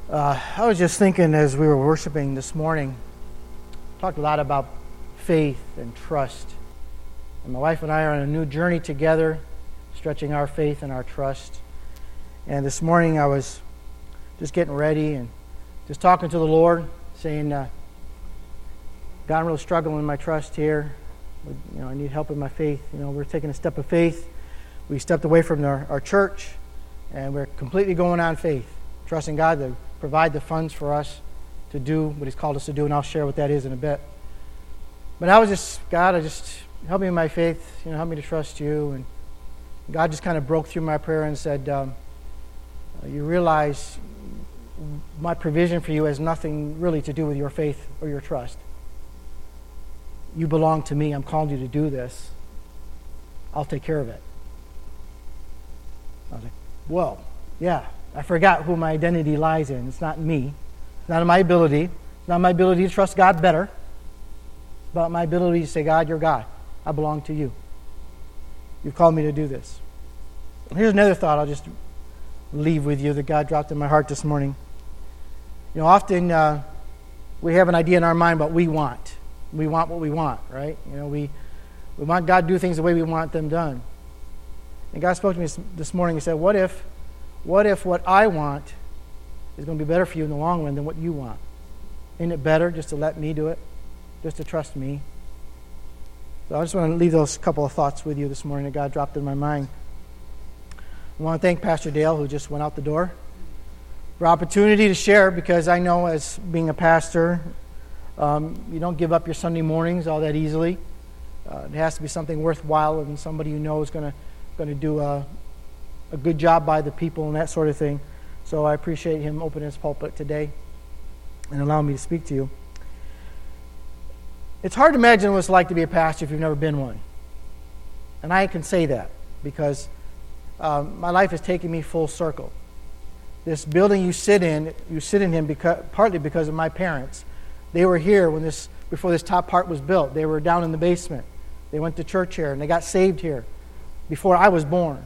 I was just thinking as we were worshiping this morning, talked a lot about faith and trust. And my wife and I are on a new journey together, stretching our faith and our trust. And this morning I was just getting ready and just talking to the Lord, saying, God, I'm really struggling with my trust here. I need help in my faith. We're taking a step of faith. We stepped away from our church, and we're completely going on faith, trusting God to provide the funds for us to do what He's called us to do, and I'll share what that is in a bit. But I was just, God, help me in my faith, help me to trust You. And God just kind of broke through my prayer and said, you realize my provision for you has nothing really to do with your faith or your trust. You belong to me. I'm calling you to do this. I'll take care of it. I was like, whoa, yeah. I forgot who my identity lies in. It's not in me. It's not in my ability. It's not my ability to trust God better. It's about my ability to say, God, You're God. I belong to You. You've called me to do this. Here's another thought I'll just leave with you that God dropped in my heart this morning. Often we have an idea in our mind about what we want. We want what we want, right? We want God to do things the way we want them done. And God spoke to me this morning and said, what if what I want is going to be better for you in the long run than what you want? Isn't it better just to let me do it? Just to trust me? So I just want to leave those couple of thoughts with you this morning that God dropped in my mind. I want to thank Pastor Dale, who just went out the door, for opportunity to share, because I know as being a pastor, you don't give up your Sunday mornings all that easily. It has to be something worthwhile and somebody you know is going to do a good job by the people and that sort of thing. So I appreciate him opening his pulpit today and allowing me to speak to you. It's hard to imagine what it's like to be a pastor if you've never been one. And I can say that because my life has taken me full circle. This building you sit in partly because of my parents. They were here before this top part was built. They were down in the basement. They went to church here and they got saved here before I was born.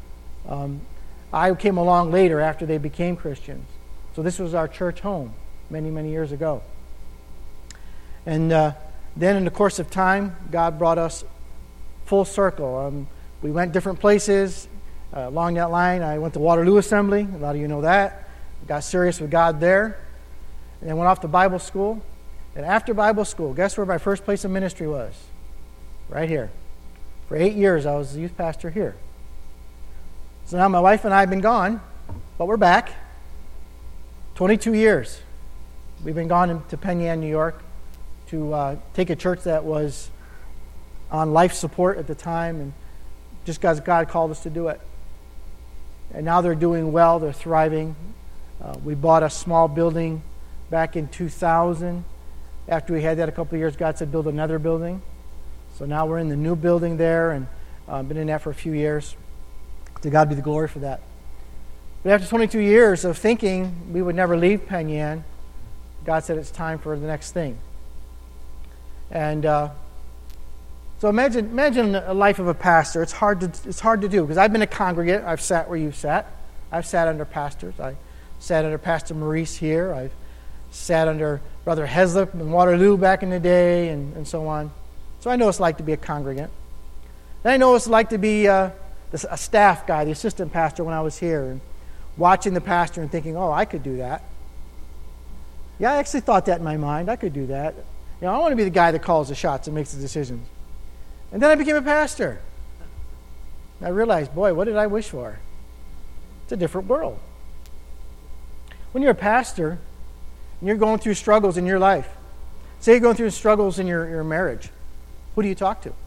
I came along later after they became Christians. So this was our church home many, many years ago. And then in the course of time, God brought us full circle. We went different places. Along that line, I went to Waterloo Assembly. A lot of you know that. Got serious with God there. And then went off to Bible school. And after Bible school, guess where my first place of ministry was? Right here. For 8 years, I was the youth pastor here. So now my wife and I have been gone, but we're back. 22 years. We've been gone to Penn Yan, New York, to take a church that was on life support at the time, and just because God called us to do it. And now they're doing well. They're thriving. We bought a small building back in 2000. After we had that a couple of years, God said, build another building. So now we're in the new building there, and been in that for a few years. To God be the glory for that. But after 22 years of thinking we would never leave Penn Yan, God said it's time for the next thing. And so imagine a life of a pastor. It's hard to do, because I've been a congregant. I've sat where you've sat. I've sat under pastors. I sat under Pastor Maurice here. I've sat under Brother Heslip in Waterloo back in the day, and so on. So I know what it's like to be a congregant. And I know what it's like to be a staff guy, the assistant pastor when I was here, and watching the pastor and thinking, oh, I could do that. Yeah, I actually thought that in my mind. I could do that. I want to be the guy that calls the shots and makes the decisions. And then I became a pastor. And I realized, boy, what did I wish for? It's a different world. When you're a pastor and you're going through struggles in your life, say you're going through struggles in your marriage, who do you talk to?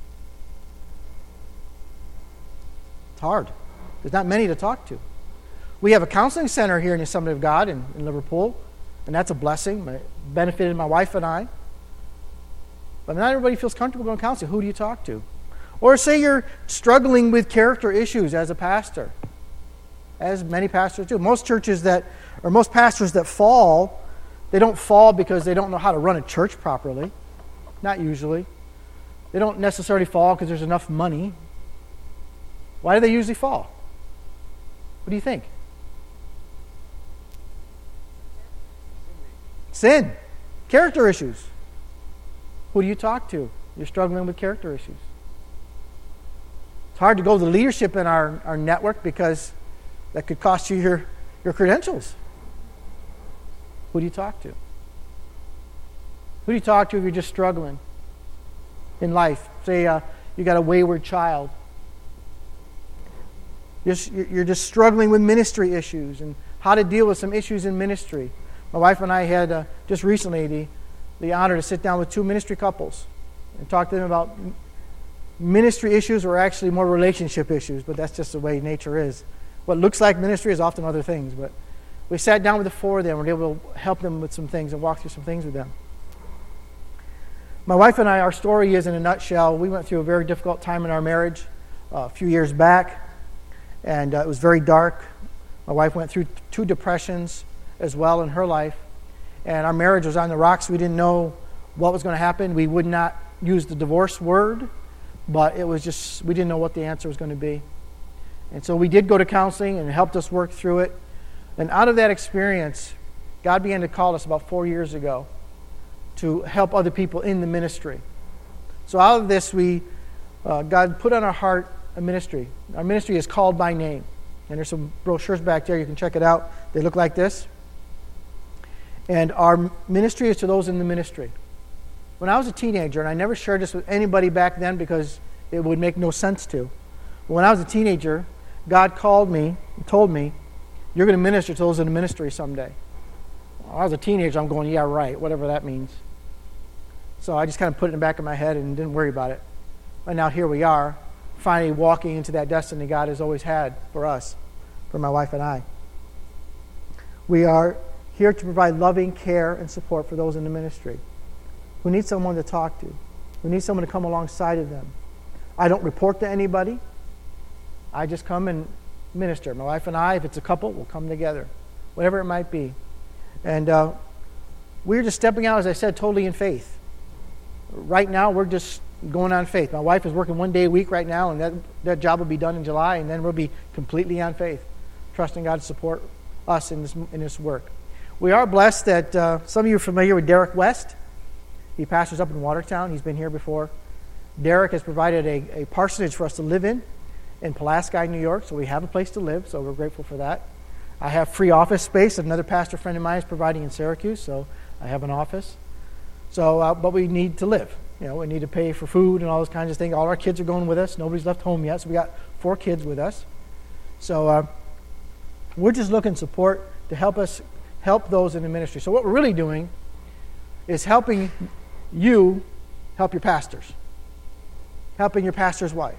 It's hard. There's not many to talk to. We have a counseling center here in the Assembly of God in Liverpool, and that's a blessing. It benefited my wife and I. But not everybody feels comfortable going to counseling. Who do you talk to? Or say you're struggling with character issues as a pastor, as many pastors do. Most pastors that fall, they don't fall because they don't know how to run a church properly. Not usually. They don't necessarily fall because there's enough money. Why do they usually fall? What do you think? Sin. Character issues. Who do you talk to? You're struggling with character issues. It's hard to go to the leadership in our network because that could cost you your credentials. Who do you talk to? Who do you talk to if you're just struggling in life? Say you got a wayward child. You're just struggling with ministry issues and how to deal with some issues in ministry. My wife and I had just recently the honor to sit down with 2 ministry couples and talk to them about ministry issues, or actually more relationship issues, but that's just the way nature is. What looks like ministry is often other things, but we sat down with the 4 of them and were able to help them with some things and walk through some things with them. My wife and I, our story is, in a nutshell, we went through a very difficult time in our marriage a few years back, and it was very dark. My wife went through 2 depressions as well in her life, and our marriage was on the rocks. We didn't know what was going to happen. We would not use the divorce word, but it was just, we didn't know what the answer was going to be. And so we did go to counseling, and it helped us work through it. And out of that experience, God began to call us about 4 years ago to help other people in the ministry. So out of this, God put on our heart a ministry. Our ministry is called by name. And there's some brochures back there. You can check it out. They look like this. And our ministry is to those in the ministry. When I was a teenager, and I never shared this with anybody back then because it would make no sense to. But when I was a teenager, God called me and told me, you're going to minister to those in the ministry someday. When I was a teenager, I'm going, yeah, right, whatever that means. So I just kind of put it in the back of my head and didn't worry about it. And now here we are, finally walking into that destiny God has always had for us, for my wife and I. We are here to provide loving care and support for those in the ministry who need someone to talk to, who need someone to come alongside of them. I don't report to anybody. I just come and minister. My wife and I, if it's a couple, we'll come together, whatever it might be. And we're just stepping out, as I said, totally in faith. Right now, we're just going on faith. My wife is working 1 day a week right now, and that job will be done in July, and then we'll be completely on faith, trusting God to support us in this work. We are blessed that some of you are familiar with Derek West. He pastors up in Watertown. He's been here before. Derek has provided a parsonage for us to live in Pulaski, New York, so we have a place to live, so we're grateful for that. I have free office space. Another pastor friend of mine is providing in Syracuse, so I have an office. So, but we need to live. We need to pay for food and all those kinds of things. All our kids are going with us. Nobody's left home yet, so we got 4 kids with us. So we're just looking support to help those in the ministry. So what we're really doing is helping you help your pastors, helping your pastor's wife.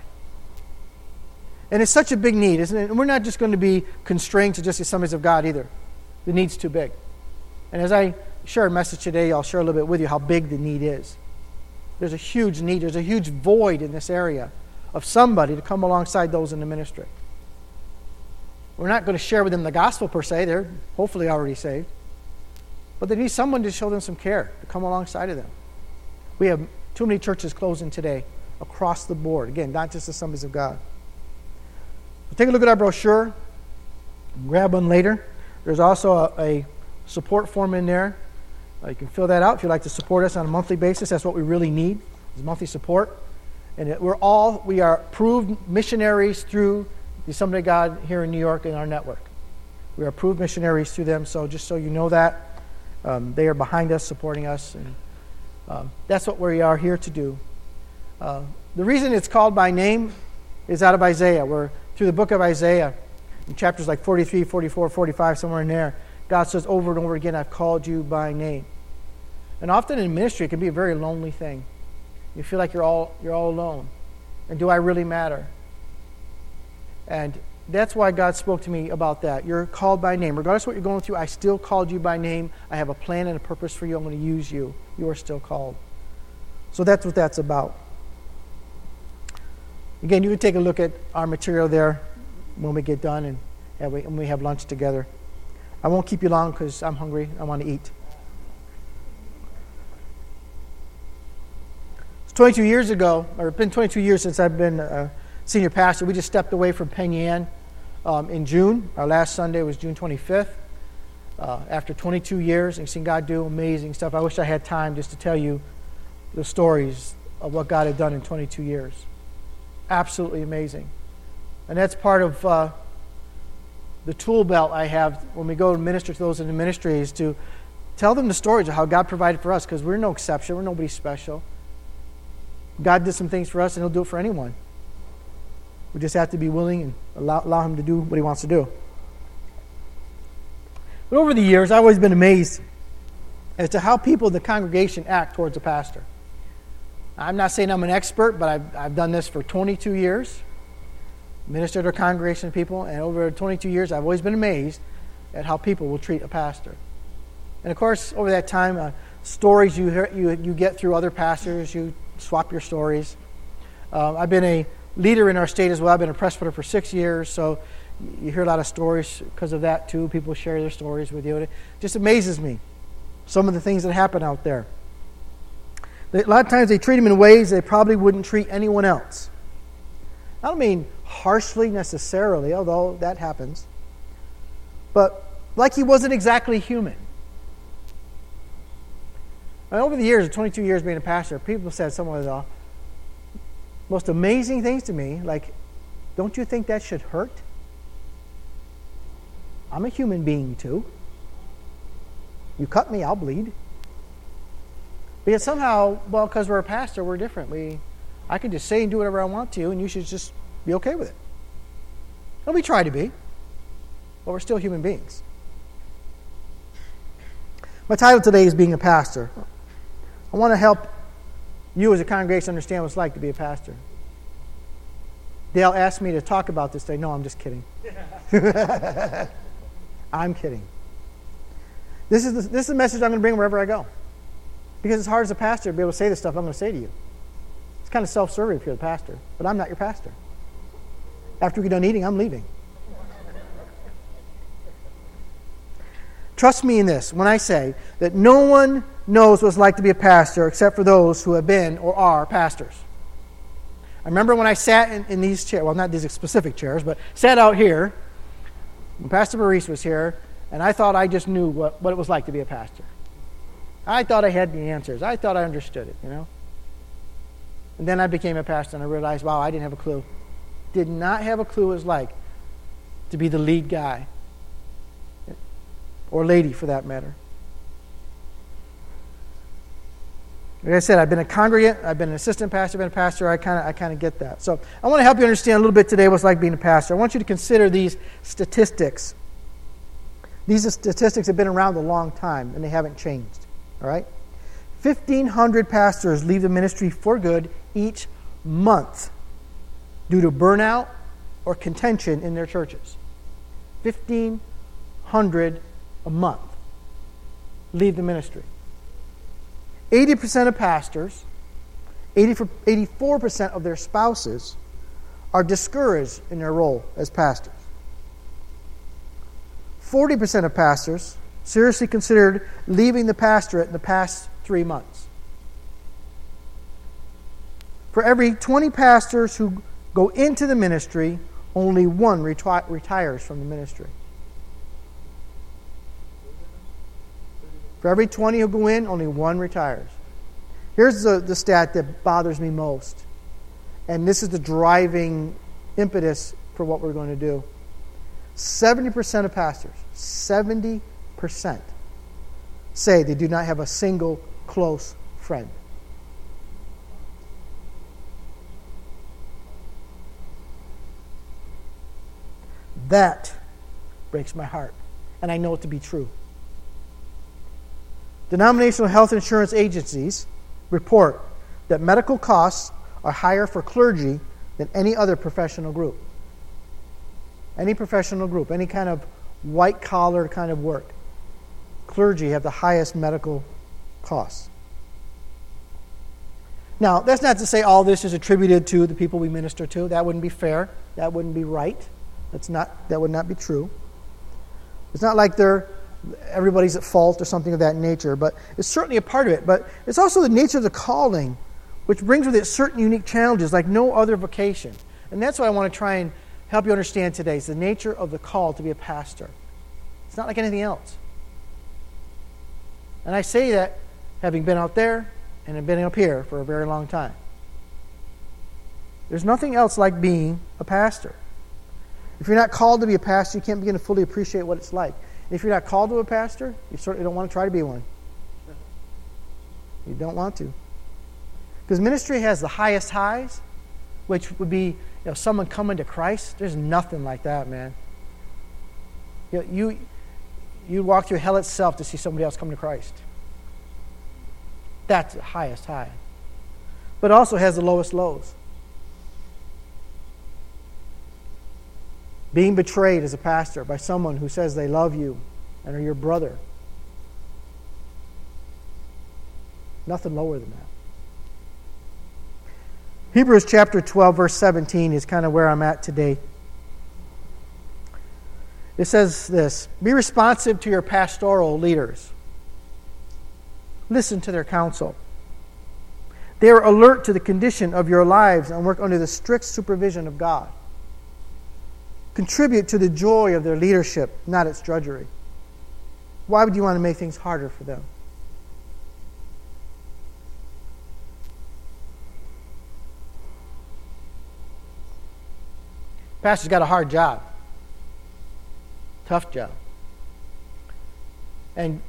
And it's such a big need, isn't it? And we're not just going to be constrained to just the Assemblies of God either. The need's too big. And as I share a message today, I'll share a little bit with you how big the need is. There's a huge need. There's a huge void in this area of somebody to come alongside those in the ministry. We're not going to share with them the gospel per se. They're hopefully already saved. But they need someone to show them some care, to come alongside of them. We have too many churches closing today across the board. Again, not just the Assemblies of God. We'll take a look at our brochure. Grab one later. There's also a support form in there. You can fill that out if you'd like to support us on a monthly basis. That's what we really need, is monthly support. And we are approved missionaries through the Assembly of God here in New York in our network. We are approved missionaries through them, so just so you know that. They are behind us, supporting us, and that's what we are here to do. The reason it's called by name is out of Isaiah. We're through the book of Isaiah, in chapters like 43, 44, 45, somewhere in there. God says over and over again, I've called you by name. And often in ministry, it can be a very lonely thing. You feel like you're all alone. And do I really matter? And that's why God spoke to me about that. You're called by name. Regardless of what you're going through, I still called you by name. I have a plan and a purpose for you. I'm going to use you. You are still called. So that's what that's about. Again, you can take a look at our material there when we get done and we have lunch together. I won't keep you long because I'm hungry. I want to eat. It's 22 years ago, or it's been 22 years since I've been a senior pastor. We just stepped away from Penn Yan in June. Our last Sunday was June 25th. after 22 years and seen God do amazing stuff. I wish I had time just to tell you the stories of what God had done in 22 years. Absolutely amazing. And that's part of the tool belt I have when we go and minister to those in the ministry, is to tell them the stories of how God provided for us, because we're no exception. We're nobody special. God did some things for us, and He'll do it for anyone. We just have to be willing and allow Him to do what He wants to do. But over the years, I've always been amazed as to how people in the congregation act towards a pastor. I'm not saying I'm an expert, but I've done this for 22 years, ministered to a congregation of people, and over 22 years, I've always been amazed at how people will treat a pastor. And of course, over that time, stories you get through other pastors, you swap your stories. I've been a leader in our state as well. I've been a presbyter for 6 years, so you hear a lot of stories because of that too. People share their stories with you. It just amazes me, some of the things that happen out there. A lot of times they treat him in ways they probably wouldn't treat anyone else. I don't mean harshly necessarily, although that happens, but like he wasn't exactly human. And over the years, 22 years being a pastor, people said some of the most amazing things to me, like, don't you think that should hurt? I'm a human being too. You cut me, I'll bleed. But yet somehow, well, because we're a pastor, we're different. I can just say and do whatever I want to, and you should just be okay with it. And we try to be, but we're still human beings. My title today is Being a Pastor. I want to help you as a congregation understand what it's like to be a pastor. Dale asked me to talk about this today. No, I'm just kidding. I'm kidding. This is the message I'm going to bring wherever I go. Because it's hard as a pastor to be able to say the stuff I'm going to say to you. It's kind of self-serving if you're the pastor, but I'm not your pastor. After we get done eating, I'm leaving. Trust me in this when I say that no one knows what it's like to be a pastor except for those who have been or are pastors. I remember when I sat in these chairs, well, not these specific chairs, but sat out here when Pastor Maurice was here, and I thought I just knew what it was like to be a pastor. I thought I had the answers. I thought I understood it, And then I became a pastor, and I realized, wow, I didn't have a clue. Did not have a clue what it was like to be the lead guy. Or lady, for that matter. Like I said, I've been a congregant, I've been an assistant pastor, I've been a pastor, I kind of get that. So I want to help you understand a little bit today what it's like being a pastor. I want you to consider these statistics. These statistics have been around a long time, and they haven't changed. All right? 1,500 pastors leave the ministry for good each month due to burnout or contention in their churches. 1,500 a month leave the ministry. 80% of pastors, 84% of their spouses are discouraged in their role as pastors. 40% of pastors seriously considered leaving the pastorate in the past 3 months. For every 20 pastors who go into the ministry, only one retires from the ministry. For every 20 who go in, only one retires. Here's the stat that bothers me most. And this is the driving impetus for what we're going to do. 70% of pastors, 70%, say they do not have a single close friend. That breaks my heart, and I know it to be true. Denominational health insurance agencies report that medical costs are higher for clergy than any other professional group. Any professional group, any kind of white-collar kind of work. Clergy have the highest medical costs. Now, that's not to say all this is attributed to the people we minister to. That wouldn't be fair. That wouldn't be right. That would not be true. It's not like everybody's at fault or something of that nature, but it's certainly a part of it. But it's also the nature of the calling, which brings with it certain unique challenges like no other vocation. And that's what I want to try and help you understand today. It's the nature of the call to be a pastor. It's not like anything else. And I say that having been out there and have been up here for a very long time. There's nothing else like being a pastor. If you're not called to be a pastor, you can't begin to fully appreciate what it's like. If you're not called to a pastor, you certainly don't want to try to be one. You don't want to. Because ministry has the highest highs, which would be someone coming to Christ. There's nothing like that, man. You walk through hell itself to see somebody else come to Christ. That's the highest high. But it also has the lowest lows. Being betrayed as a pastor by someone who says they love you and are your brother. Nothing lower than that. Hebrews chapter 12, verse 17 is kind of where I'm at today. It says this: be responsive to your pastoral leaders. Listen to their counsel. They are alert to the condition of your lives and work under the strict supervision of God. Contribute to the joy of their leadership, not its drudgery. Why would you want to make things harder for them? Pastor's got a hard job. Tough job. And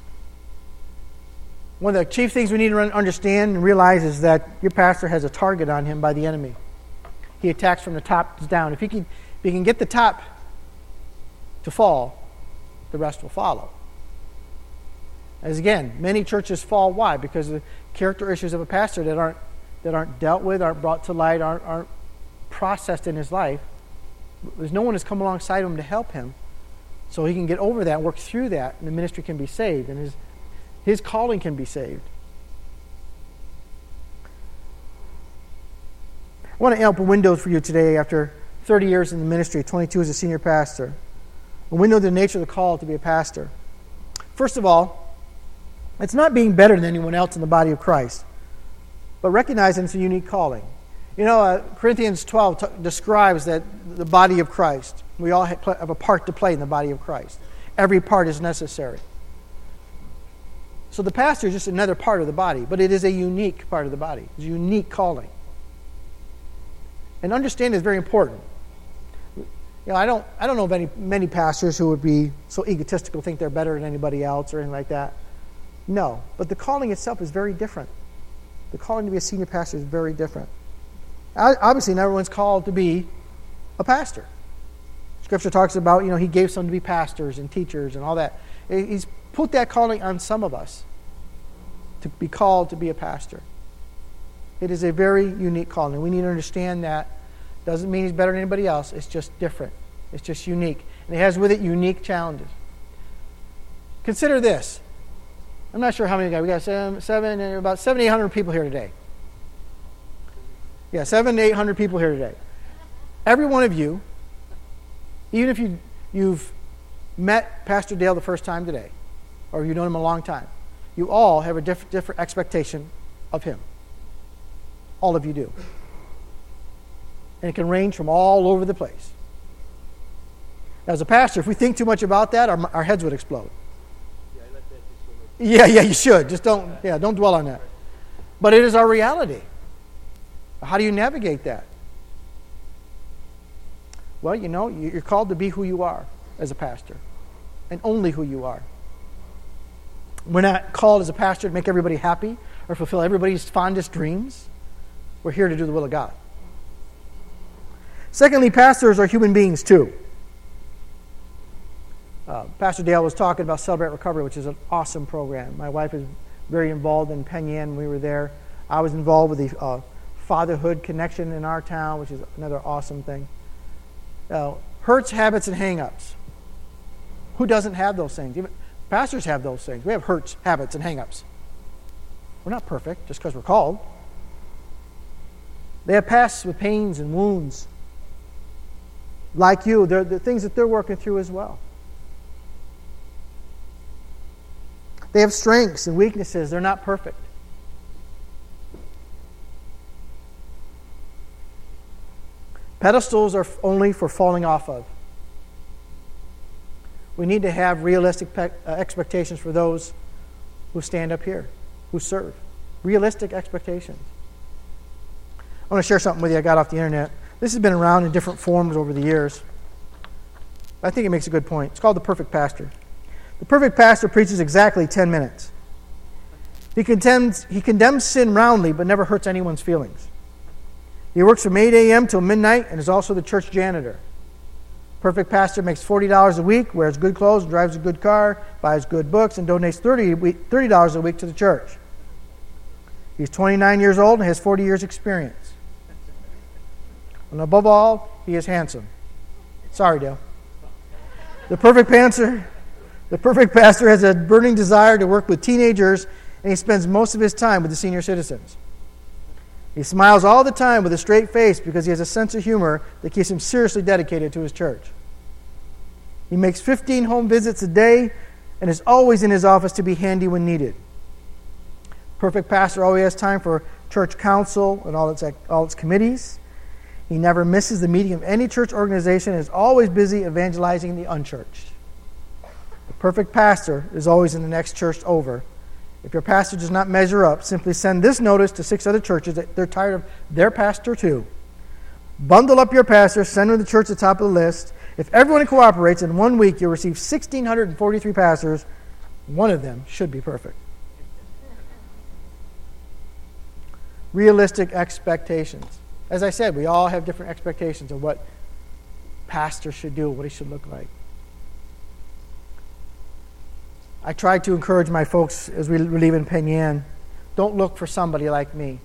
one of the chief things we need to understand and realize is that your pastor has a target on him by the enemy. He attacks from the top down. If he can get the top to fall, the rest will follow. As again, many churches fall. Why? Because of the character issues of a pastor that aren't dealt with, aren't brought to light, aren't processed in his life. There's no one that's come alongside him to help him, so he can get over that, work through that, and the ministry can be saved, and his calling can be saved. I want to open windows for you today after 30 years in the ministry, 22 as a senior pastor. A window to the nature of the call to be a pastor. First of all, it's not being better than anyone else in the body of Christ, but recognizing it's a unique calling. Corinthians 12 describes that the body of Christ, we all have a part to play in the body of Christ. Every part is necessary. So the pastor is just another part of the body, but it is a unique part of the body. It's a unique calling. And understand is very important. I don't know of many pastors who would be so egotistical, think they're better than anybody else or anything like that. No, but the calling itself is very different. The calling to be a senior pastor is very different. Obviously, not everyone's called to be a pastor. Scripture talks about, he gave some to be pastors and teachers and all that. He's put that calling on some of us to be called to be a pastor. It is a very unique calling. We need to understand that. Doesn't mean he's better than anybody else. It's just different. It's just unique. And it has with it unique challenges. Consider this. I'm not sure how many guys. We got about 700-800 people here today. Yeah, 700 to 800 people here today. Every one of you, even if you've met Pastor Dale the first time today, or you've known him a long time, you all have a different expectation of him. All of you do. And it can range from all over the place. As a pastor, if we think too much about that, our heads would explode. Yeah, you should. Just don't dwell on that. But it is our reality. How do you navigate that? Well, you're called to be who you are as a pastor, and only who you are. We're not called as a pastor to make everybody happy or fulfill everybody's fondest dreams. We're here to do the will of God. Secondly, pastors are human beings too. Pastor Dale was talking about Celebrate Recovery, which is an awesome program. My wife is very involved in Penn Yan when we were there. I was involved with the Fatherhood Connection in our town, which is another awesome thing. Hurts, habits, and hang-ups. Who doesn't have those things? Even pastors have those things. We have hurts, habits, and hang-ups. We're not perfect just because we're called. They have pasts with pains and wounds. Like you, they're the things that they're working through as well. They have strengths and weaknesses. They're not perfect. Pedestals are only for falling off of. We need to have realistic expectations for those who stand up here, who serve. Realistic expectations. I want to share something with you I got off the internet. This has been around in different forms over the years. I think it makes a good point. It's called The Perfect Pastor. The perfect pastor preaches exactly 10 minutes. He condemns sin roundly, but never hurts anyone's feelings. He works from 8 a.m. till midnight and is also the church janitor. Perfect pastor makes $40 a week, wears good clothes, drives a good car, buys good books, and donates $30 a week to the church. He's 29 years old and has 40 years' experience. And above all, he is handsome. Sorry, Dale. The perfect pastor has a burning desire to work with teenagers, and he spends most of his time with the senior citizens. He smiles all the time with a straight face because he has a sense of humor that keeps him seriously dedicated to his church. He makes 15 home visits a day and is always in his office to be handy when needed. Perfect pastor always has time for church council and all its committees. He never misses the meeting of any church organization and is always busy evangelizing the unchurched. The perfect pastor is always in the next church over. If your pastor does not measure up, simply send this notice to 6 other churches that they're tired of their pastor too. Bundle up your pastor, send him to the church at the top of the list. If everyone cooperates, in 1 week you'll receive 1,643 pastors. One of them should be perfect. Realistic expectations. As I said, we all have different expectations of what pastor should do, what he should look like. I try to encourage my folks as we leave in Penn Yan, don't look for somebody like me.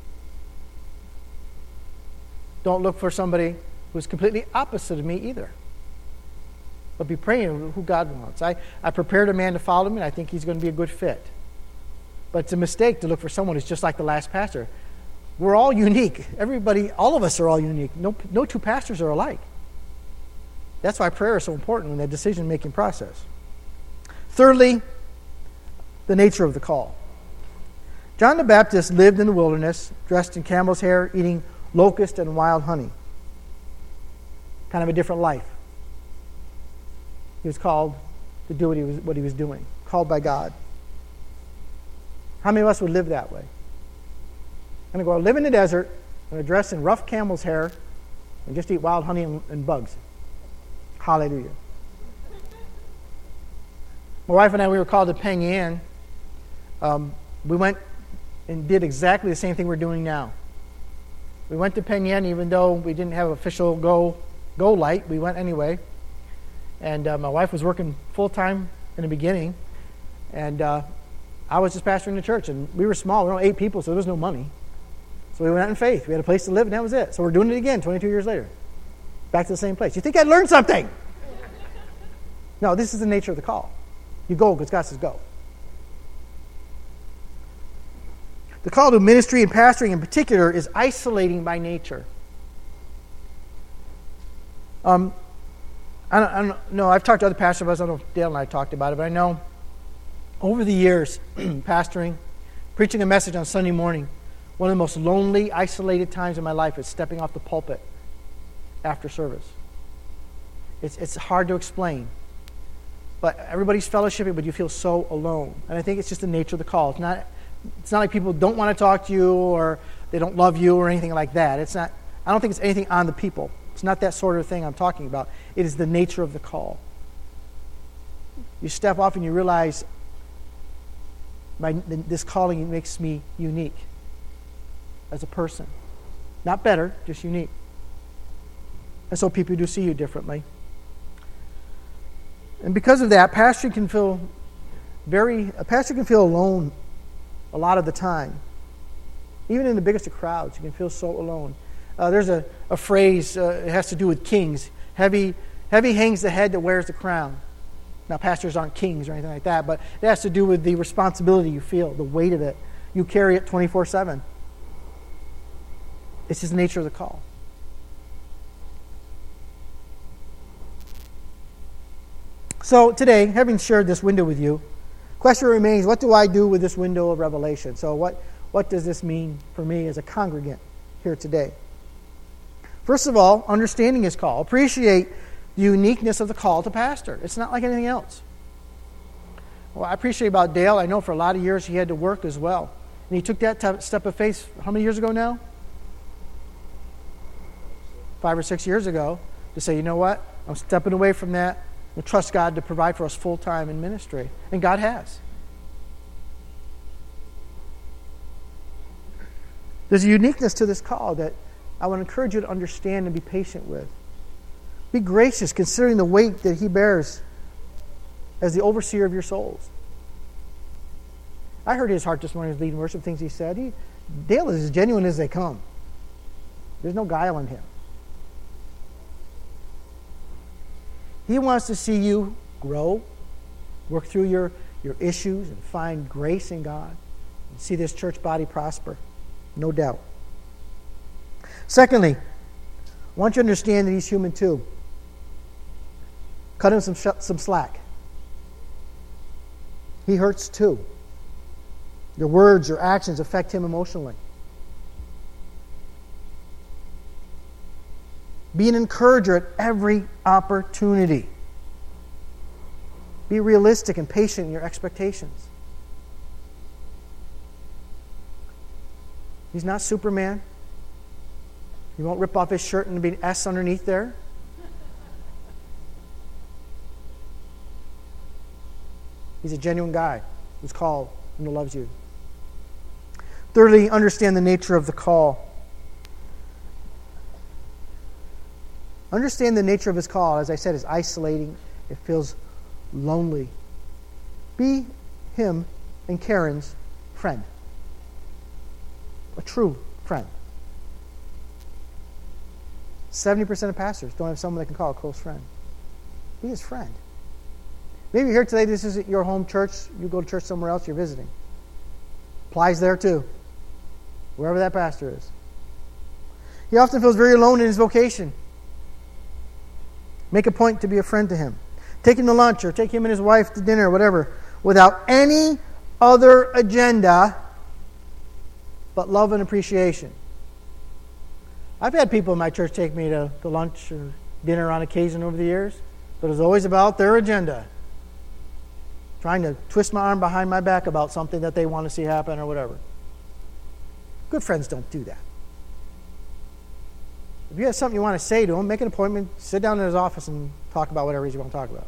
Don't look for somebody who's completely opposite of me either. But be praying who God wants. I prepared a man to follow me, and I think he's going to be a good fit. But it's a mistake to look for someone who's just like the last pastor. We're all unique. All of us are all unique. No two pastors are alike. That's why prayer is so important in the decision-making process. Thirdly, the nature of the call. John the Baptist lived in the wilderness, dressed in camel's hair, eating locust and wild honey. Kind of a different life. He was called to do what he was doing, called by God. How many of us would live that way? I'm going to go live in the desert, I'm going to dress in rough camel's hair, and just eat wild honey and bugs. Hallelujah. My wife and I, we were called to Penn Yan. We went and did exactly the same thing we're doing now. We went to Penn Yan even though we didn't have official go light. We went anyway. And my wife was working full-time in the beginning. And I was just pastoring the church. And we were small. We were only 8 people, so there was no money. So we went out in faith. We had a place to live, and that was it. So we're doing it again 22 years later. Back to the same place. You think I'd learn something? No, this is the nature of the call. You go because God says go. The call to ministry and pastoring in particular is isolating by nature. I don't know. I've talked to other pastors about this. I don't know if Dale and I talked about it, but I know over the years, pastoring, preaching a message on Sunday morning, one of the most lonely, isolated times in my life is stepping off the pulpit after service. It's hard to explain. But everybody's fellowshipping, but you feel so alone. And I think it's just the nature of the call. It's not like people don't want to talk to you or they don't love you or anything like that. I don't think it's anything on the people. It's not that sort of thing I'm talking about. It is the nature of the call. You step off and you realize this calling makes me unique as a person. Not better, just unique. And so people do see you differently. And because of that, a pastor can feel alone a lot of the time. Even in the biggest of crowds, you can feel so alone. There's a phrase, it has to do with kings. Heavy hangs the head that wears the crown. Now, pastors aren't kings or anything like that, but it has to do with the responsibility you feel, the weight of it. You carry it 24/7. It's just the nature of the call. So today, having shared this window with you, the question remains, what do I do with this window of revelation? So what does this mean for me as a congregant here today? First of all, understanding his call. Appreciate the uniqueness of the call to pastor. It's not like anything else. Well, I appreciate about Dale. I know for a lot of years he had to work as well. And he took that step of faith, how many years ago now? 5 or 6 years ago, to say, you know what? I'm stepping away from that and trust God to provide for us full-time in ministry. And God has. There's a uniqueness to this call that I want to encourage you to understand and be patient with. Be gracious, considering the weight that he bears as the overseer of your souls. I heard his heart this morning as leading worship, things he said. Dale is as genuine as they come. There's no guile in him. He wants to see you grow, work through your issues, and find grace in God, and see this church body prosper. No doubt. Secondly, I want you to understand that he's human too. Cut him some slack. He hurts too. Your words, your actions affect him emotionally. Be an encourager at every opportunity. Be realistic and patient in your expectations. He's not Superman. He won't rip off his shirt and be an S underneath there. He's a genuine guy who's called and who loves you. Thirdly, understand the nature of the call. Understand the nature of his call, as I said, is isolating. It feels lonely. Be him and Karen's friend. A true friend. 70% of pastors don't have someone they can call a close friend. Be his friend. Maybe you're here today, this isn't your home church. You go to church somewhere else, you're visiting. Applies there too. Wherever that pastor is. He often feels very alone in his vocation. Make a point to be a friend to him. Take him to lunch or take him and his wife to dinner or whatever, without any other agenda but love and appreciation. I've had people in my church take me to lunch or dinner on occasion over the years, but it's always about their agenda. Trying to twist my arm behind my back about something that they want to see happen or whatever. Good friends don't do that. If you have something you want to say to him, make an appointment, sit down in his office and talk about whatever it is you want to talk about.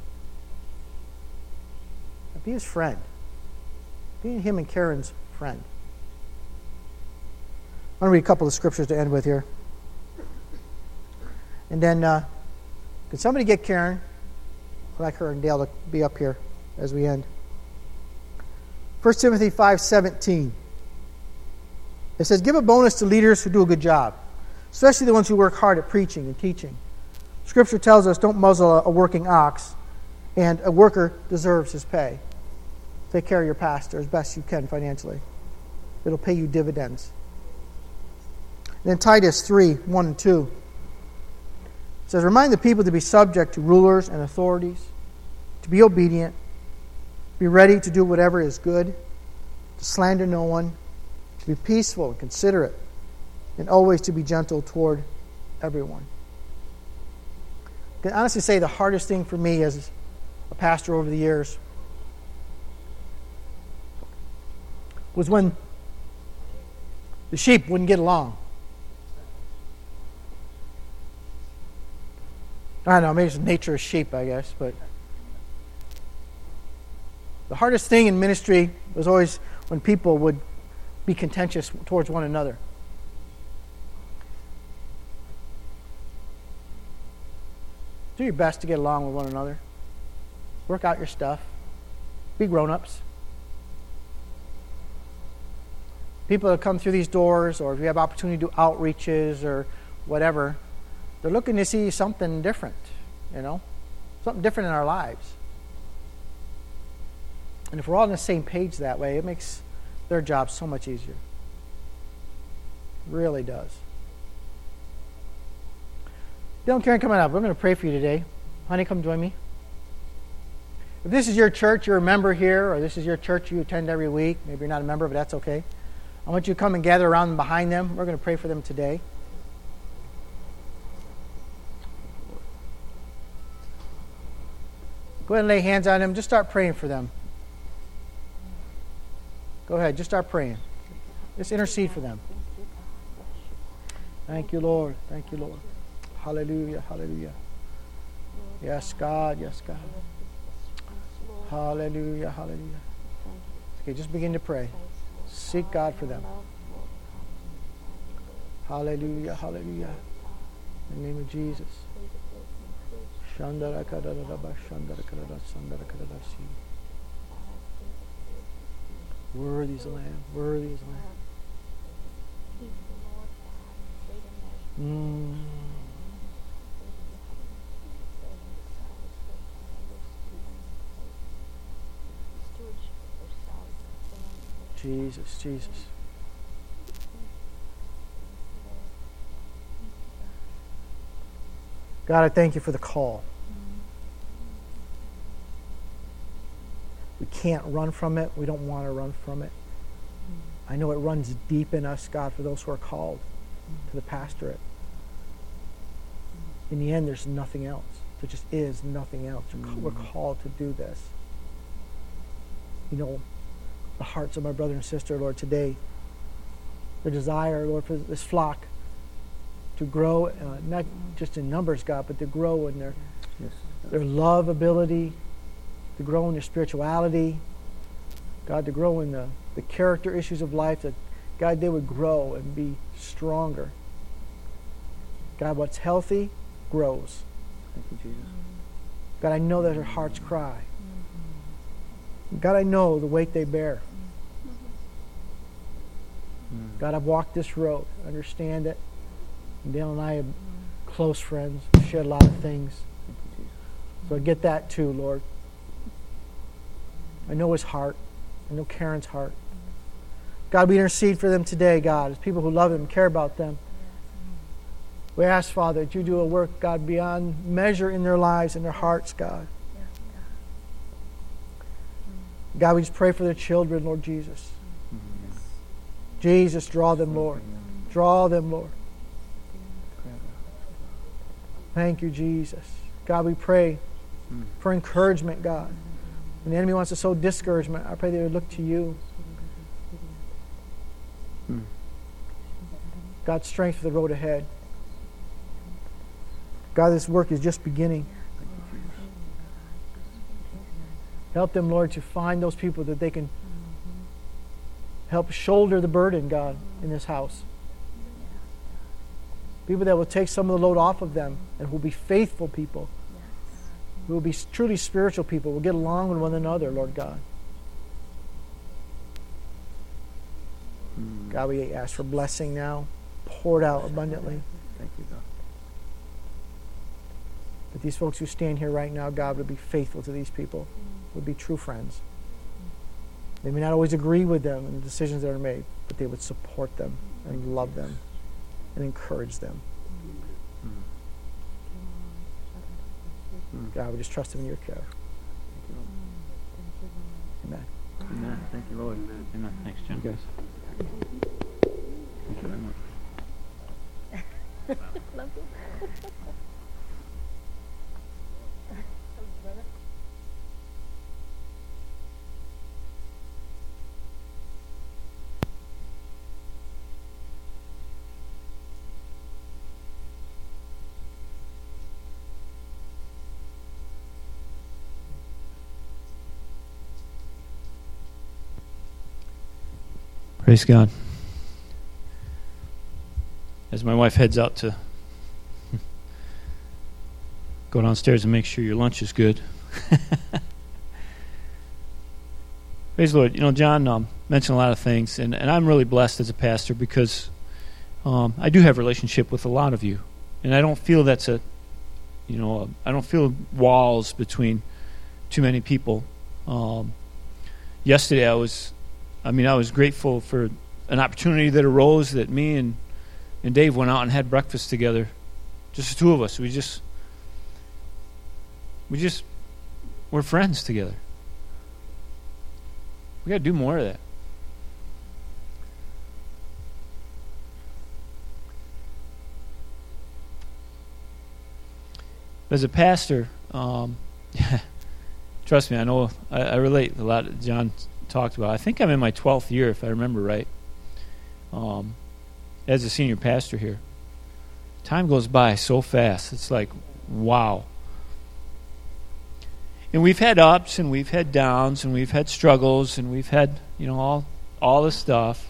Be his friend. Be him and Karen's friend. I want to read a couple of scriptures to end with here. And then, could somebody get Karen? I'd like her and Dale to be up here as we end. 1 Timothy 5:17. It says, give a bonus to leaders who do a good job, especially the ones who work hard at preaching and teaching. Scripture tells us don't muzzle a working ox, and a worker deserves his pay. Take care of your pastor as best you can financially. It'll pay you dividends. And then Titus 3:1 and 2. It says, remind the people to be subject to rulers and authorities, to be obedient, be ready to do whatever is good, to slander no one, to be peaceful and considerate, and always to be gentle toward everyone. I can honestly say the hardest thing for me as a pastor over the years was when the sheep wouldn't get along. I don't know, maybe it's the nature of sheep, I guess, but the hardest thing in ministry was always when people would be contentious towards one another. Do your best to get along with one another. Work out your stuff. Be grown-ups. People that come through these doors, or if you have opportunity to do outreaches or whatever, they're looking to see something different, something different in our lives. And if we're all on the same page that way, it makes their job so much easier. It really does. Dale and Karen, coming up. We're going to pray for you today. Honey, come join me. If this is your church, you're a member here, or this is your church you attend every week, maybe you're not a member, but that's okay. I want you to come and gather around behind them. We're going to pray for them today. Go ahead and lay hands on them. Just start praying for them. Go ahead. Just start praying. Just intercede for them. Thank you, Lord. Thank you, Lord. Hallelujah. Hallelujah. Yes, God. Yes, God. Hallelujah. Hallelujah. Okay, just begin to pray. Seek God for them. Hallelujah. Hallelujah. In the name of Jesus. Worthy is the Lamb. Worthy is the Lamb. Jesus, Jesus. God, I thank you for the call. We can't run from it. We don't want to run from it. I know it runs deep in us, God, for those who are called to the pastorate. In the end, there's nothing else. There just is nothing else. We're called to do this. You know, the hearts of my brother and sister, Lord, today, their desire, Lord, for this flock to grow, not just in numbers, God, but to grow in their love ability, to grow in their spirituality, God, to grow in the character issues of life, that, God, they would grow and be stronger. God, what's healthy grows. Thank you, Jesus. God, I know that their hearts cry. God, I know the weight they bear. God, I've walked this road. I understand it. And Dale and I are close friends. We've shared a lot of things. So I get that too, Lord. I know his heart. I know Karen's heart. God, we intercede for them today, God, as people who love them, care about them. We ask, Father, that you do a work, God, beyond measure in their lives and their hearts, God. God, we just pray for their children, Lord Jesus. Jesus, draw them, Lord. Draw them, Lord. Thank you, Jesus. God, we pray for encouragement, God. When the enemy wants to sow discouragement, I pray they would look to you. God, strength for the road ahead. God, this work is just beginning. Help them, Lord, to find those people that they can help shoulder the burden, God, in this house. People that will take some of the load off of them and will be faithful people. Who will be truly spiritual people, will get along with one another, Lord God. God, we ask for blessing now, poured out abundantly. Thank you, God. That these folks who stand here right now, God, would be faithful to these people, would be true friends. They may not always agree with them in the decisions that are made, but they would support them and love them and encourage them. God, we just trust them in your care. Amen. Amen. Thank you, Lord. Amen. Thanks, Jim. Yes. Thank you very much. Love you. Praise God. As my wife heads out to go downstairs and make sure your lunch is good. Praise the Lord. You know, John mentioned a lot of things, and I'm really blessed as a pastor because I do have a relationship with a lot of you, and I don't feel that's I don't feel walls between too many people. Yesterday I was grateful for an opportunity that arose that me and Dave went out and had breakfast together. Just the two of us. We're friends together. We got to do more of that. As a pastor, trust me, I know I relate a lot. John talked about. I think I'm in my 12th year, if I remember right, as a senior pastor here. Time goes by so fast. It's like, wow. And we've had ups and we've had downs and we've had struggles and we've had, all the stuff.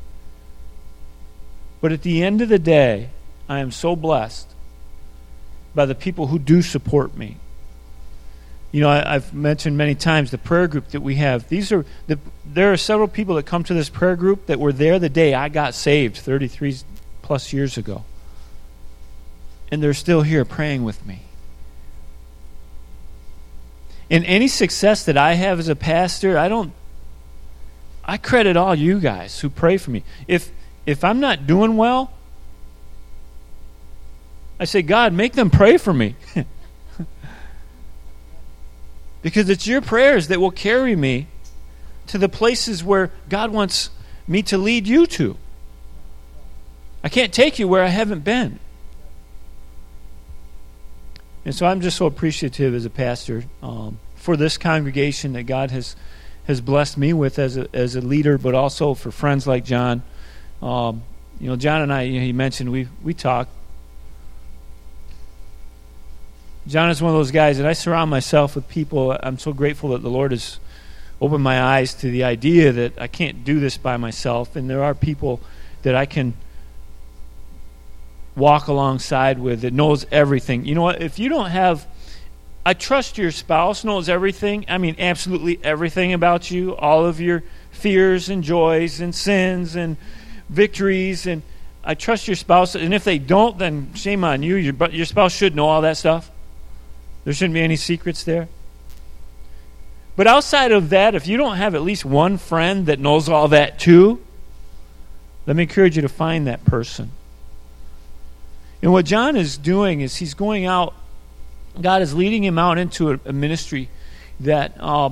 But at the end of the day, I am so blessed by the people who do support me. I've mentioned many times the prayer group that we have. There are several people that come to this prayer group that were there the day I got saved 33 plus years ago. And they're still here praying with me. And any success that I have as a pastor, I credit all you guys who pray for me. If I'm not doing well, I say, God, make them pray for me. Because it's your prayers that will carry me to the places where God wants me to lead you to. I can't take you where I haven't been. And so I'm just so appreciative as a pastor for this congregation that God has blessed me with as a leader, but also for friends like John. John and I, he mentioned we talk. John is one of those guys, and I surround myself with people. I'm so grateful that the Lord has opened my eyes to the idea that I can't do this by myself, and there are people that I can walk alongside with that knows everything. You know what? If you don't have... I trust your spouse knows everything. I mean, absolutely everything about you, all of your fears and joys and sins and victories, and I trust your spouse. And if they don't, then shame on you. Your spouse should know all that stuff. There shouldn't be any secrets there. But outside of that, if you don't have at least one friend that knows all that too, let me encourage you to find that person. And what John is doing is he's going out. God is leading him out into a ministry that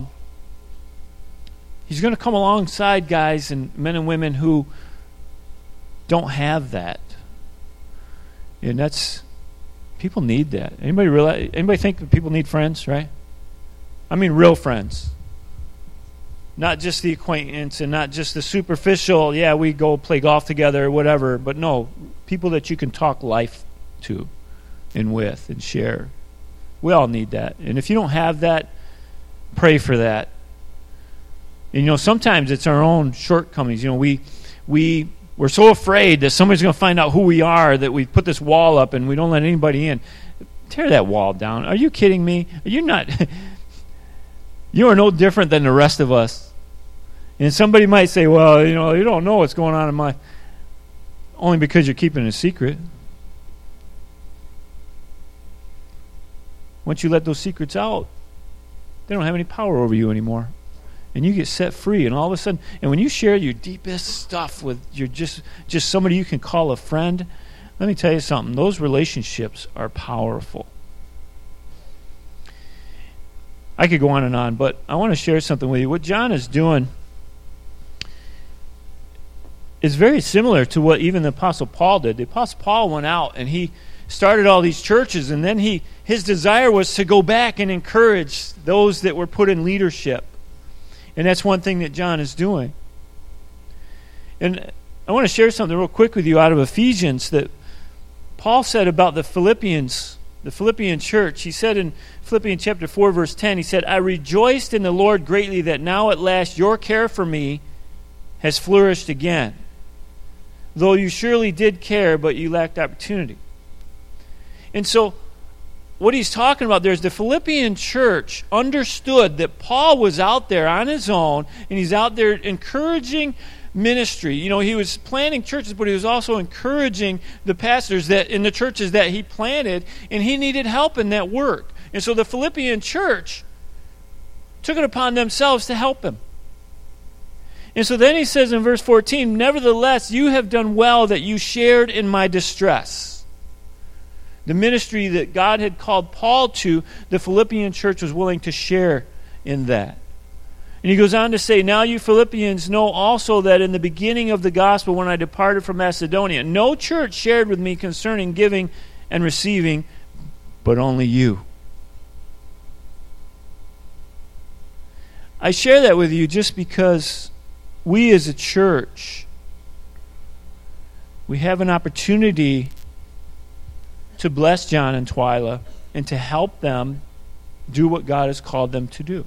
he's going to come alongside guys and men and women who don't have that. And people need that. Anybody think that people need friends, right? I mean real friends. Not just the acquaintance and not just the superficial, we go play golf together or whatever, but no, people that you can talk life to and with and share. We all need that. And if you don't have that, pray for that. And sometimes it's our own shortcomings. We're so afraid that somebody's going to find out who we are that we put this wall up and we don't let anybody in. Tear that wall down. Are you kidding me? Are you not? You are no different than the rest of us. And somebody might say, well, you don't know what's going on in my... Only because you're keeping it a secret. Once you let those secrets out, they don't have any power over you anymore. And you get set free, and all of a sudden, and when you share your deepest stuff with your just somebody you can call a friend, let me tell you something, those relationships are powerful. I could go on, but I want to share something with you. What John is doing is very similar to what even the Apostle Paul did. The Apostle Paul went out and he started all these churches, and then his desire was to go back and encourage those that were put in leadership. And that's one thing that John is doing. And I want to share something real quick with you out of Ephesians that Paul said about the Philippian church. He said in Philippians chapter 4, verse 10, he said, I rejoiced in the Lord greatly that now at last your care for me has flourished again. Though you surely did care, but you lacked opportunity. And so what he's talking about there is the Philippian church understood that Paul was out there on his own, and he's out there encouraging ministry. He was planting churches, but he was also encouraging the pastors that in the churches that he planted, and he needed help in that work. And so the Philippian church took it upon themselves to help him. And so then he says in verse 14, nevertheless, you have done well that you shared in my distress. The ministry that God had called Paul to, the Philippian church was willing to share in that. And he goes on to say, now you Philippians know also that in the beginning of the gospel, when I departed from Macedonia, no church shared with me concerning giving and receiving, but only you. I share that with you just because we as a church, we have an opportunity to bless John and Twyla and to help them do what God has called them to do.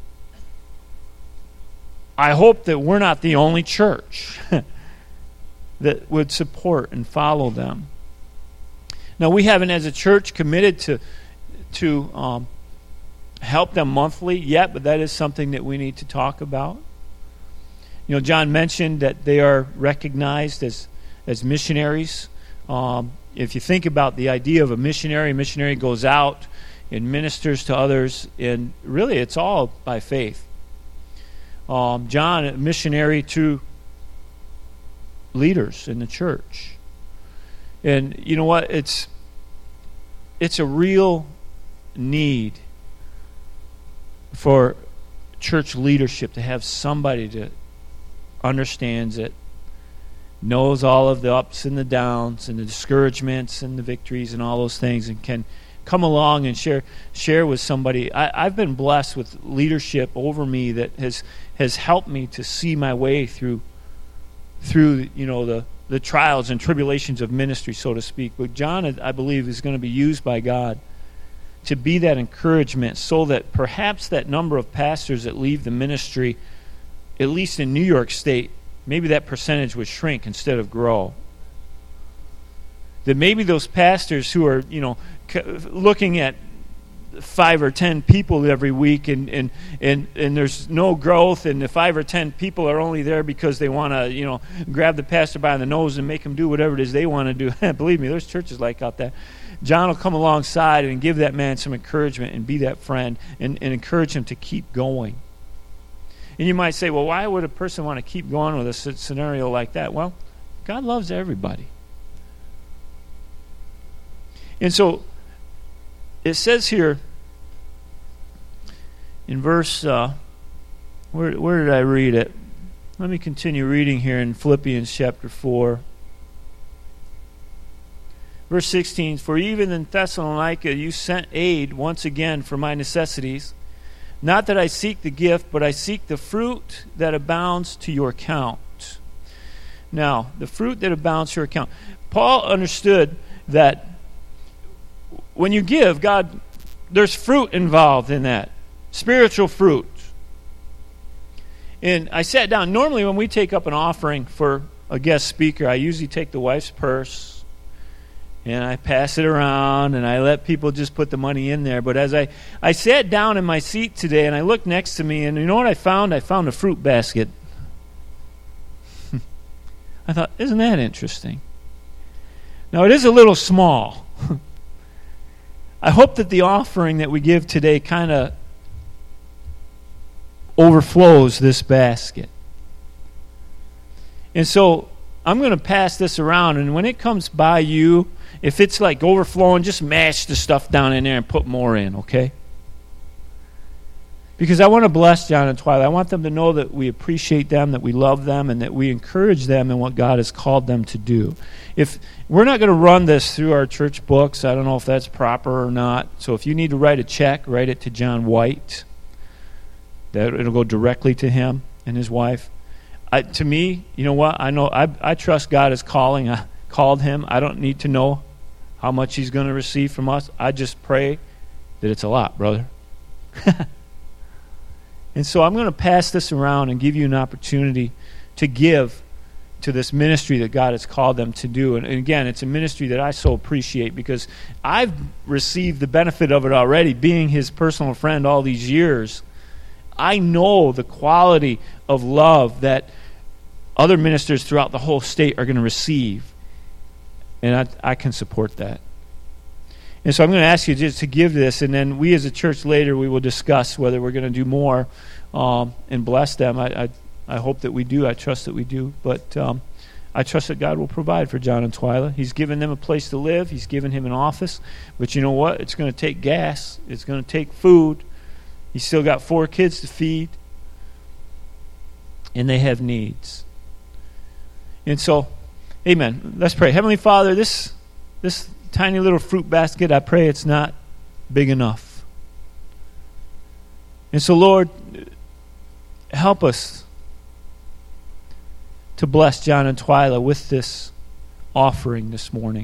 I hope that we're not the only church that would support and follow them. Now, we haven't as a church committed to help them monthly yet, but that is something that we need to talk about. You know, John mentioned that they are recognized as missionaries. If you think about the idea of a missionary goes out and ministers to others, and really it's all by faith. John, a missionary to leaders in the church. And you know what? It's a real need for church leadership to have somebody that understands it, knows all of the ups and the downs and the discouragements and the victories and all those things, and can come along and share with somebody. I've been blessed with leadership over me that has helped me to see my way through the trials and tribulations of ministry, so to speak. But John, I believe, is going to be used by God to be that encouragement, so that perhaps that number of pastors that leave the ministry, at least in New York State, maybe that percentage would shrink instead of grow. That maybe those pastors who are, looking at 5 or 10 people every week and there's no growth, and the 5 or 10 people are only there because they want to, grab the pastor by the nose and make him do whatever it is they want to do. Believe me, there's churches like out there. John will come alongside and give that man some encouragement and be that friend and encourage him to keep going. And you might say, well, why would a person want to keep going with a scenario like that? Well, God loves everybody. And so it says here in verse, where did I read it? Let me continue reading here in Philippians chapter 4. Verse 16, for even in Thessalonica you sent aid once again for my necessities. Not that I seek the gift, but I seek the fruit that abounds to your account. Now, the fruit that abounds to your account. Paul understood that when you give, God, there's fruit involved in that. Spiritual fruit. And I sat down. Normally when we take up an offering for a guest speaker, I usually take the wife's purse and I pass it around and I let people just put the money in there. But as I sat down in my seat today and I looked next to me, and you know what I found? I found a fruit basket. I thought, isn't that interesting? Now, it is a little small. I hope that the offering that we give today kind of overflows this basket. And so I'm going to pass this around, and when it comes by you, if it's like overflowing, just mash the stuff down in there and put more in, okay? Because I want to bless John and Twyla. I want them to know that we appreciate them, that we love them, and that we encourage them in what God has called them to do. If we're not going to run this through our church books, I don't know if that's proper or not. So if you need to write a check, write it to John White. It'll go directly to him and his wife. To me, you know what? I trust God is calling. I called him. I don't need to know how much he's going to receive from us. I just pray that it's a lot, brother. And so I'm going to pass this around and give you an opportunity to give to this ministry that God has called them to do. And again, it's a ministry that I so appreciate because I've received the benefit of it already, being his personal friend all these years. I know the quality of love that other ministers throughout the whole state are going to receive. And I can support that. And so I'm going to ask you just to give this, and then we as a church later, we will discuss whether we're going to do more and bless them. I hope that we do. I trust that we do. But I trust that God will provide for John and Twyla. He's given them a place to live. He's given him an office. But you know what? It's going to take gas. It's going to take food. He's still got 4 kids to feed. And they have needs. And so, amen. Let's pray. Heavenly Father, this tiny little fruit basket, I pray it's not big enough. And so, Lord, help us to bless John and Twyla with this offering this morning.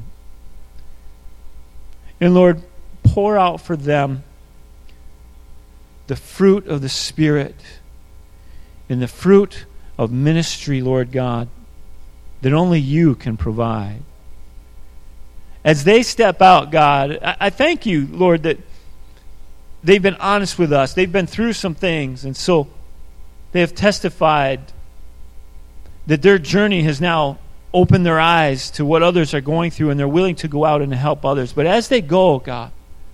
And Lord, pour out for them the fruit of the Spirit and the fruit of ministry, Lord God, that only you can provide. As they step out, God, I thank you, Lord, that they've been honest with us. They've been through some things, and so they have testified that their journey has now opened their eyes to what others are going through, and they're willing to go out and help others. But as they go, God,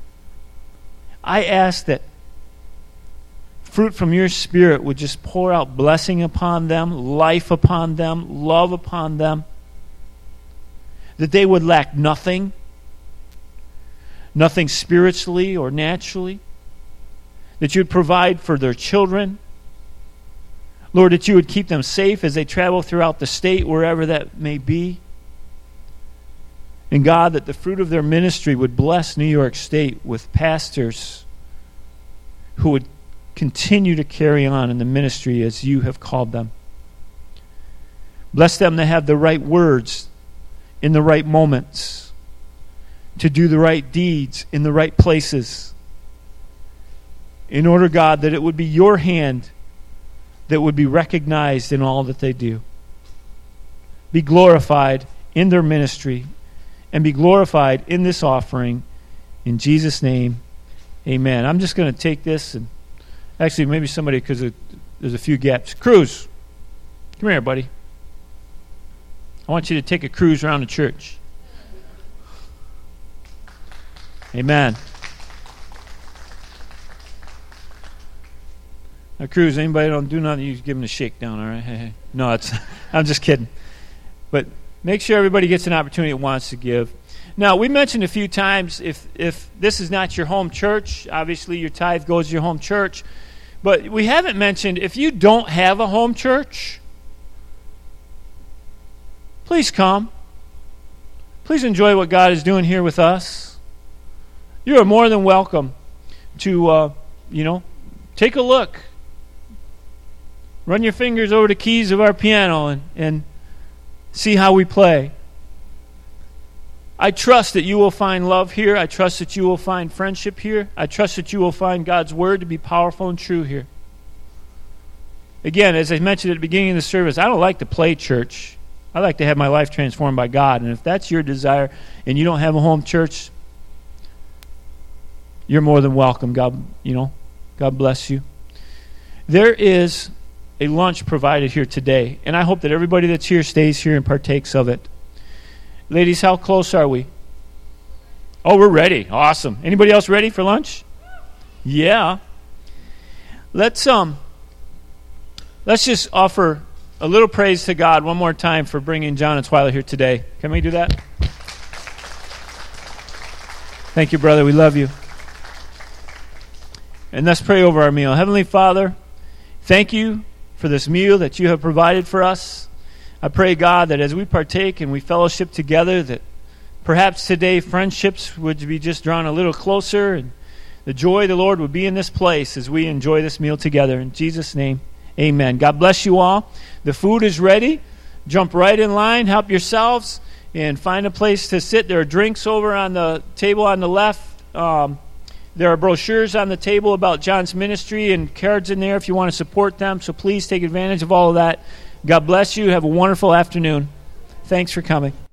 I ask that fruit from your Spirit would just pour out blessing upon them, life upon them, love upon them, that they would lack nothing spiritually or naturally, that you would provide for their children, Lord, that you would keep them safe as they travel throughout the state, wherever that may be. And God, that the fruit of their ministry would bless New York State with pastors who would continue to carry on in the ministry as you have called them. Bless them to have the right words in the right moments, to do the right deeds in the right places, in order, God, that it would be your hand that would be recognized in all that they do. Be glorified in their ministry and be glorified in this offering. In Jesus' name, amen. I'm just going to take this and actually maybe somebody, because there's a few gaps. Cruz, come here, buddy. I want you to take a cruise around the church. Amen. Now, Cruz, anybody don't do nothing, you give them a shakedown, all right? Hey. No, I'm just kidding. But make sure everybody gets an opportunity that wants to give. Now, we mentioned a few times, if this is not your home church, obviously your tithe goes to your home church. But we haven't mentioned, if you don't have a home church, please come. Please enjoy what God is doing here with us. You are more than welcome to, take a look. Run your fingers over the keys of our piano and see how we play. I trust that you will find love here. I trust that you will find friendship here. I trust that you will find God's word to be powerful and true here. Again, as I mentioned at the beginning of the service, I don't like to play church. I like to have my life transformed by God. And if that's your desire and you don't have a home church, you're more than welcome. God bless you. There is a lunch provided here today, and I hope that everybody that's here stays here and partakes of it. Ladies, how close are we? Oh, we're ready. Awesome. Anybody else ready for lunch? Yeah. Let's just offer a little praise to God one more time for bringing John and Twyla here today. Can we do that? Thank you, brother. We love you. And let's pray over our meal. Heavenly Father, thank you for this meal that you have provided for us. I pray, God, that as we partake and we fellowship together, that perhaps today friendships would be just drawn a little closer, and the joy of the Lord would be in this place as we enjoy this meal together. In Jesus' name, amen. God bless you all. The food is ready. Jump right in line. Help yourselves and find a place to sit. There are drinks over on the table on the left. There are brochures on the table about John's ministry and cards in there if you want to support them. So please take advantage of all of that. God bless you. Have a wonderful afternoon. Thanks for coming.